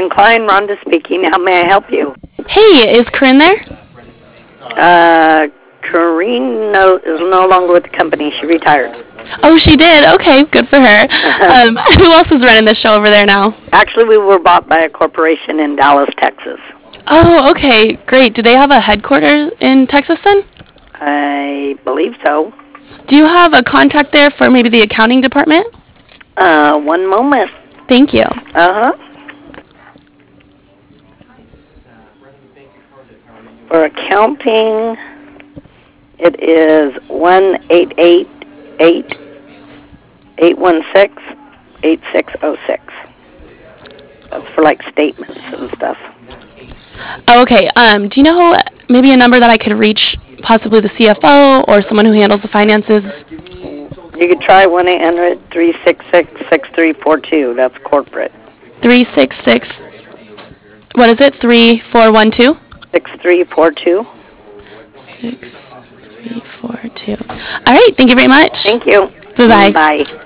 Corinne Klein, Rhonda speaking. How may I help you? Hey, is Corinne there? Corinne is no longer with the company. She retired. Oh, she did? Okay, good for her. Who else is running the show over there now? Actually, we were bought by a corporation in Dallas, Texas. Oh, okay, great. Do they have a headquarters in Texas then? I believe so. Do you have a contact there for maybe the accounting department? One moment. Thank you. For accounting, it is 1-888-816-8606. That's for like statements and stuff. Oh, okay. Do you know maybe a number that I could reach possibly the CFO or someone who handles the finances? You could try 1-800-366-6342. That's corporate. 366. What is it? 3412? 6342. 6342. All right. Thank you very much. Thank you. Bye-bye. Bye.